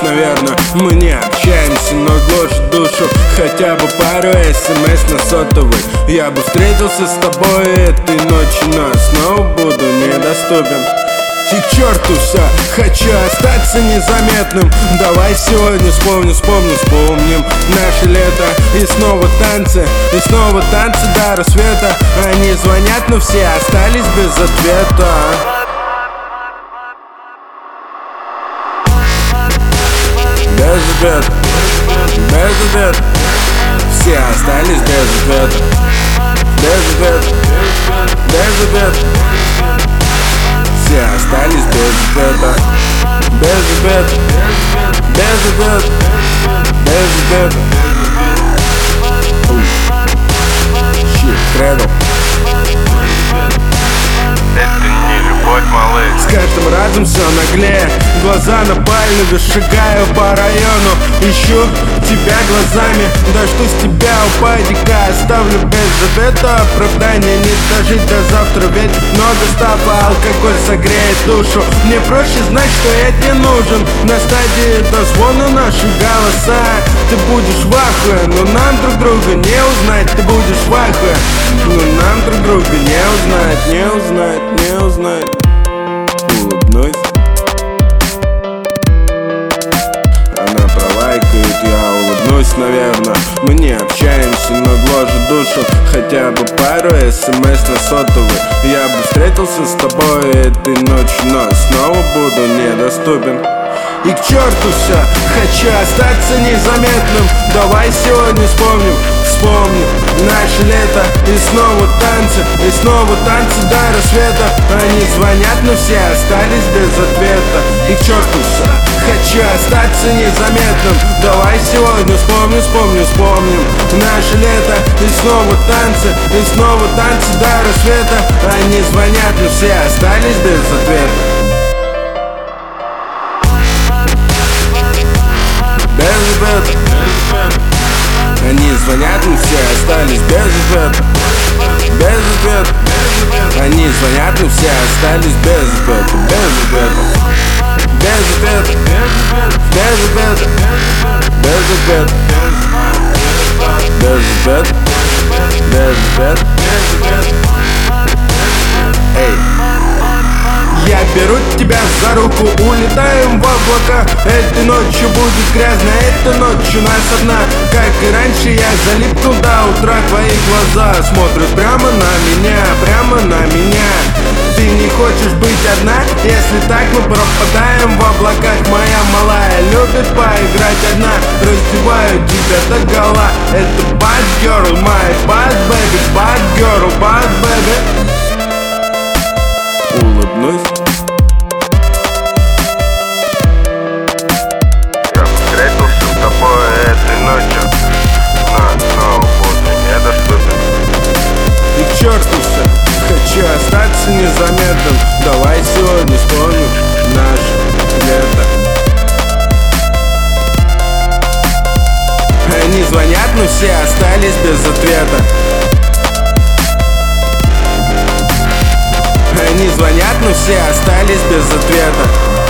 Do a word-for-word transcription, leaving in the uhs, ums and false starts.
наверное. Мы не общаемся, но гложет душу хотя бы пару смс на сотовый. Я бы встретился с тобой этой ночью, но снова буду недоступен. И к черту все, хочу остаться незаметным. Давай сегодня вспомним, вспомним, вспомним наше лето. И снова танцы, и снова танцы до рассвета. Они звонят, но все остались без ответа. Без ответа, без ответа. Все остались без ответа. Без ответа, без ответа. Все остались без ответа. Без ответа, без ответа, без ответа. Щит, кредо. Это не любовь, малыш. С каждым разом все наглее. Глаза напальны, шагаю по району. Ищу тебя глазами, дождусь тебя у падика. Оставлю без ответа оправдания. Не дожить до завтра, ведь много стапа. Алкоголь согреет душу. Мне проще знать, что я тебе нужен. На стадии дозвона наши голоса. Ты будешь в ахуе, но нам друг друга не узнать. Ты будешь в ахуе, но нам друг друга не узнать. Не узнать, не узнать. Улыбнусь. Она пролайкает, я улыбнусь, наверное. Мы не общаемся, но гложет душу хотя бы пару смс на сотовый. Я бы встретился с тобой этой ночью, но снова буду недоступен. И к черту все, хочу остаться незаметным. Давай сегодня вспомним, вспомним наше лето. И снова танцы, и снова танцы до рассвета. Они звонят, но все остались без ответа. И к черту все, хочу остаться незаметным. Давай сегодня вспомним, вспомним, вспомним наше лето. И снова танцы, и снова танцы до рассвета. Они звонят, но все остались без ответа. Без ответа. Они звонят, но все остались без ответа. Без ответа. Они звонят, но все остались без ответа. Без ответа. Без ответа. Без ответа. Без ответа. Без ответа. Эй. Я беру тебя за руку, улетаем в облака. Этой ночью будет грязно, этой ночью нас одна. Как и раньше я залипну до утра. Твои глаза смотрят прямо на меня, прямо на меня. Ты не хочешь быть одна? Если так, мы пропадаем в облаках. Моя малая любит поиграть одна. Раздеваю тебя до гола. Это bad girl, my bad baby. Bad girl, bad baby. Улыбнусь. Я встретился с тобой этой ночью, но снова буду недоступен. И к черту все, хочу остаться незаметным. Давай сегодня вспомним наше лето. Они звонят, но все остались без ответа. Они звонят, но все остались без ответа.